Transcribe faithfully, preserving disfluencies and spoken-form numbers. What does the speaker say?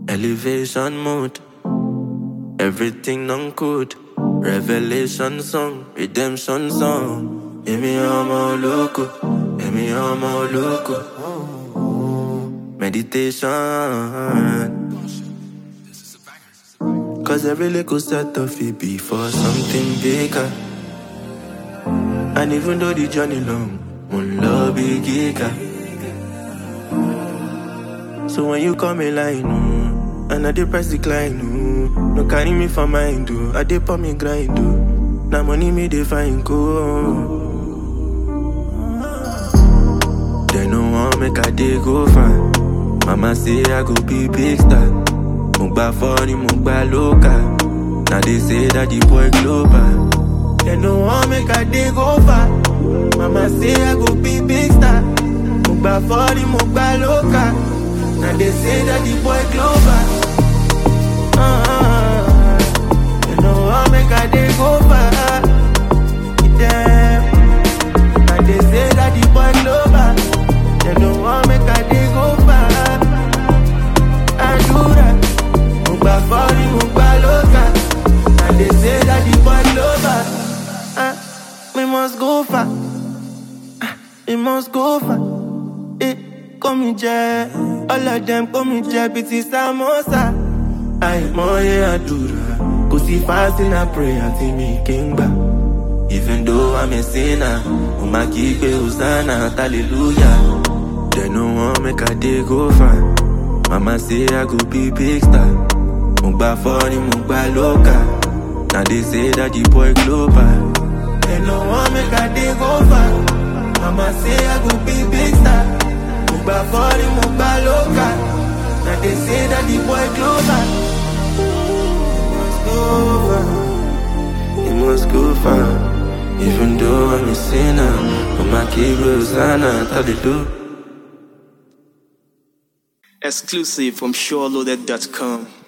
Elevation mode, everything non-code. Revelation song, redemption song. Emi omo loco, emi omo loco. Meditation. Cause every little set of it be for something bigger. And even though the journey long, one love be giga. So when you call me line, mm, and I dey press decline, mm, no carry me for mind, do I dey pour me grind, do now money me dey find go. They no want make I dey go far. Mama say I go be big star. Mugba funny, mugba local. Now they say that the boy global. They no want make I dey go far. Mama say I go be big star. Mugba funny, mugba local. Now they say that the boy global. Uh-huh. They no want make I dey go far. Damn. Now they say that the boy global. They no want make I dey go far. I do that. Mugba funny, mugba local. Now they say that the boy global. Uh, we must go far. Uh, we must go far. Eh, come here, all of them come here, biti samosa. I moye adura, cause if fasting I pray until me king back. Even though I'm a sinner, Uma keep it Hosanna, hallelujah. They no want make a day go far. Mama say I go be big star. Mugba funny, mugba local. Now they say that the boy global. They no want make a day go far. Mama say I go be big star. Mugba funny, mugba local. Now they say that the boy global. He must go far. He must go far. Even though I'm a sinner, Mama keep Rosanna, hallelujah. Exclusive from SureLoaded dot com.